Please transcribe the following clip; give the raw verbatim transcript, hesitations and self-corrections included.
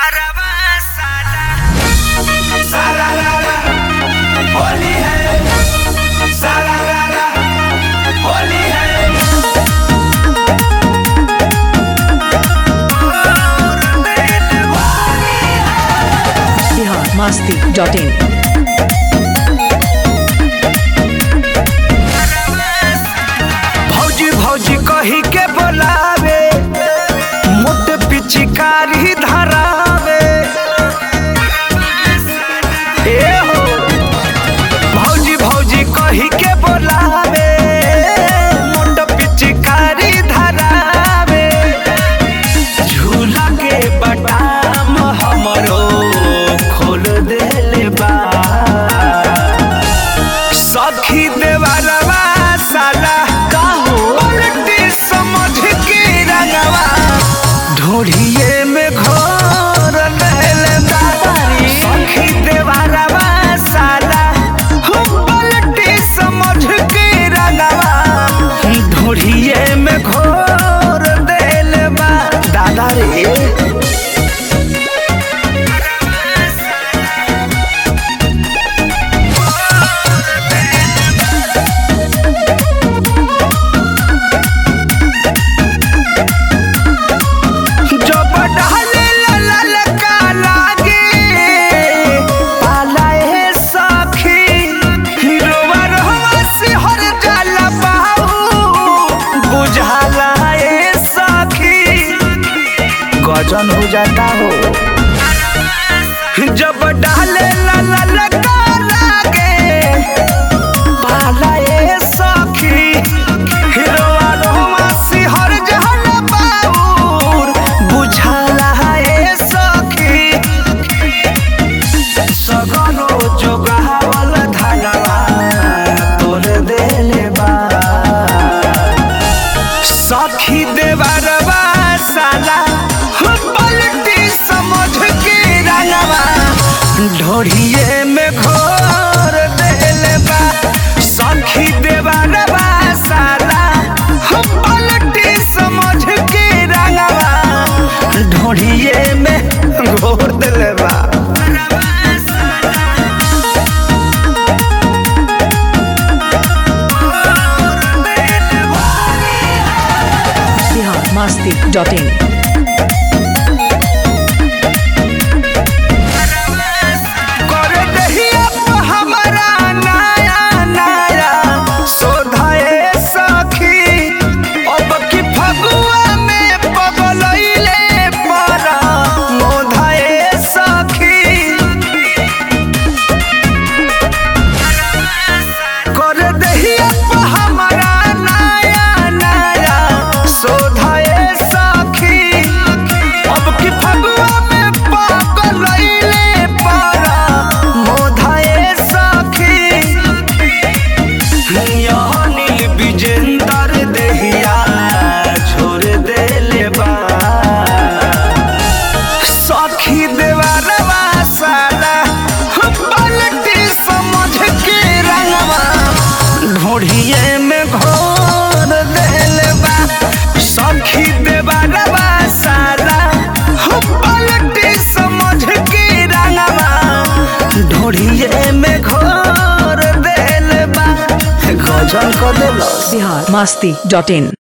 masti dot in. भौजी भौजी कही के बोलावे मोट पिचकारी धरावे ए हो भौजी भौजी कही के बोलावे मोट पिचकारी धरावे झूला के बटाम हमरो खोल देले बा सखी देवरवा साला ढोढ़िए में घोर सखी देवरवा साला पलटी समझ के रंगवा ढोढ़िए में घोर देल बा दादा रे गजन हो जाता हो जब डाले ला ला ला लागे पाला ए सखी हिरवा रोमा सिहर जहल बाउर बुझाला ए सखी सगरो जोगावल धनवा तोर देले बा सखी देवरवा साला पलटी समझ के रंगवा ढोढ़िए में घोर देले बा सखी देवरवा साला पलटी समझ के रंगवा ढोढ़िए में घोर देले बा masti dot in. ढोढ़िए में घोर देले बा सखी देवरवा साला पलटी समझ के रंगवा ढोढ़िए में घोर देले बा गजन कर देलो बिहार masti dot in.